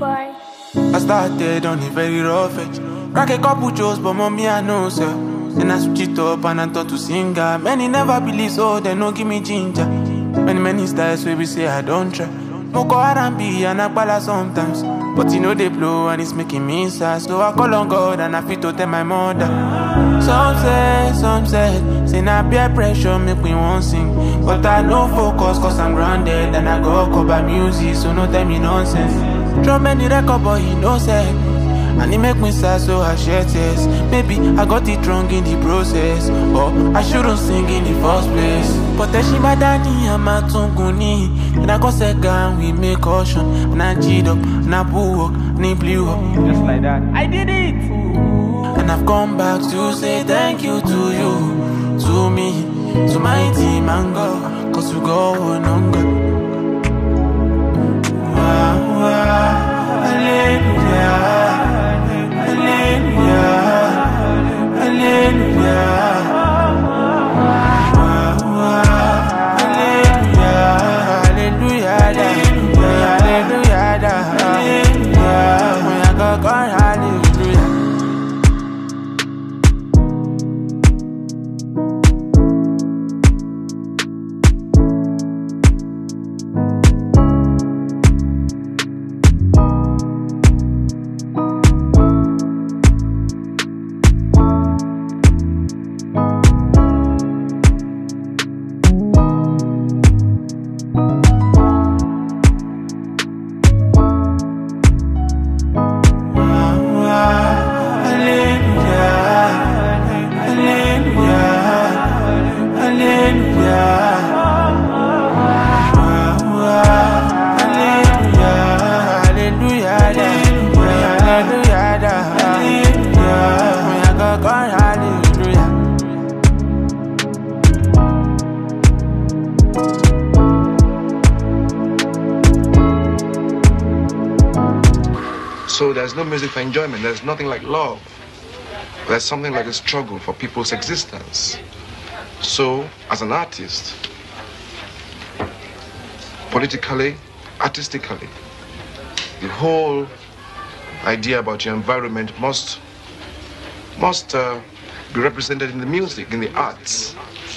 boy. I started on a very rough edge. Crack a couple jokes, but mommy I know, sir. Then I switch it up and I thought to singer. Many never believe, so they no give me ginger. Many styles where we say I don't try. Moko R&B and Akbala sometimes. But you know they blow and it's making me sad. So I call on God and I fit to tell my mother. Some said, say na peer pressure make me want sing. But I no focus cause I'm grounded. And I go cover music, so no tell me nonsense. Drum any record but he no say. And it make me sad so I share tears. Maybe I got it wrong in the process, or I shouldn't sing in the first place. But Teshima Dani and Matunguni, and I got second we make caution. And I cheat up, and I pull up, and it blew up. Just like that, I did it. And I've come back to say thank you to you, to me, to my team and God, cause we go on longer. Hallelujah. So there's no music for enjoyment. There's nothing like love. There's something like a struggle for people's existence. So, as an artist, politically, artistically, the whole idea about your environment must be represented in the music, in the arts.